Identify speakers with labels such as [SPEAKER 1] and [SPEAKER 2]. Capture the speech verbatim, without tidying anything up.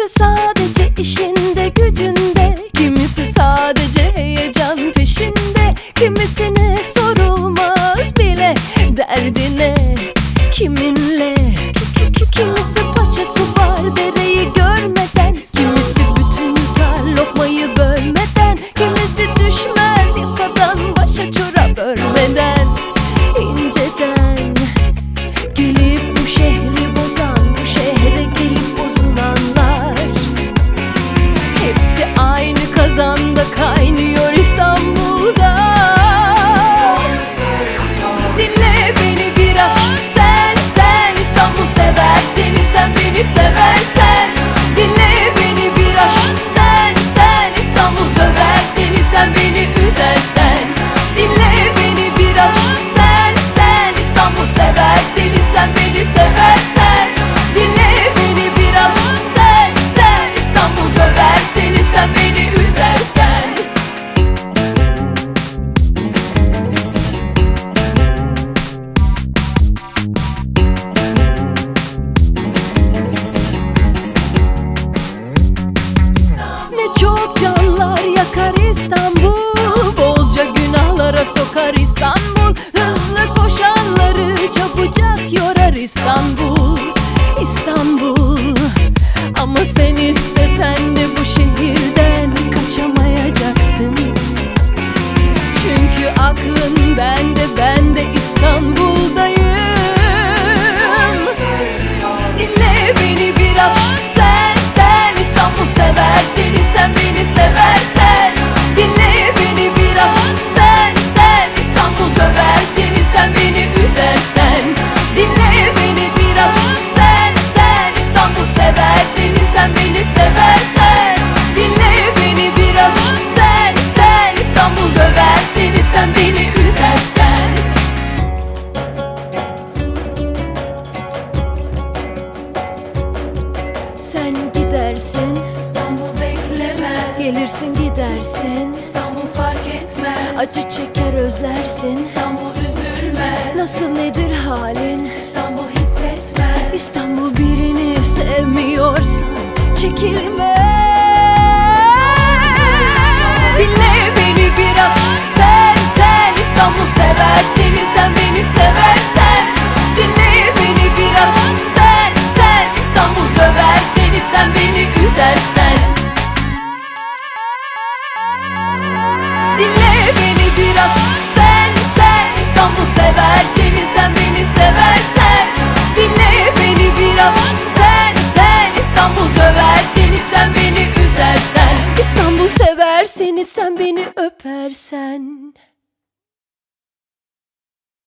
[SPEAKER 1] Kimisi sadece işinde gücünde, kimisi sadece heyecan peşinde, kimisine sorulmaz bile derdine kiminle. Kimisi paçası var dereyi görmeden, kimisi bütün yutar lokmayı bölmeden, kimisi düşmez yakadan başa çorap örmeden. İnceden gelip bu şehri bozan, bu şehre gelip bozulanlar, hepsi aynı kazanda kaynıyor İstanbul'da. Dinle beni biraz, sen sen İstanbul sever seni, sen beni seversen. Dinle beni biraz, sen sen İstanbul döver seni, sen beni üzersen. Dinle beni biraz, sen sen İstanbul sever seni, sen beni seversen. Dinle beni biraz, sen sen İstanbul döver seni, sen beni üzersen. Ne çok canlar yakar İstanbul, bolca günahlara sokar İstanbul. Hızlı koşanları çabucak yorar İstanbul, İstanbul. Ama sen istesen de bu şehirden kaçamayacaksın. Çünkü aklın bende, ben de İstanbul'dayım. Dinle beni biraz, sen sen İstanbul sever seni, sen beni seversen. Dinle beni biraz, sen sen İstanbul döver seni, sen beni üzersen. Dinle beni biraz, sen sen İstanbul sever seni, sen beni seversen. Dinle beni biraz, sen sen İstanbul döver seni, sen beni üzersen. Sen gidersin,
[SPEAKER 2] İstanbul beklemez.
[SPEAKER 1] gelirsin gidersin.
[SPEAKER 2] İstanbul fark etmez.
[SPEAKER 1] Acı çeker özlersin.
[SPEAKER 2] İstanbul üzülmez.
[SPEAKER 1] Nasıl nedir halin?
[SPEAKER 2] İstanbul hissetmez.
[SPEAKER 1] İstanbul birini sevmiyorsan çekilme. Dinle beni biraz, sen sen İstanbul sever seni, sen beni seversen. Dinle beni biraz, sen sen İstanbul döver seni, sen beni üzersen. Dinle beni biraz, sen sen İstanbul sever seni, sen beni seversen. Dinle beni biraz, sen sen İstanbul döver seni, sen beni üzersen. İstanbul sever seni, sen beni öpersen.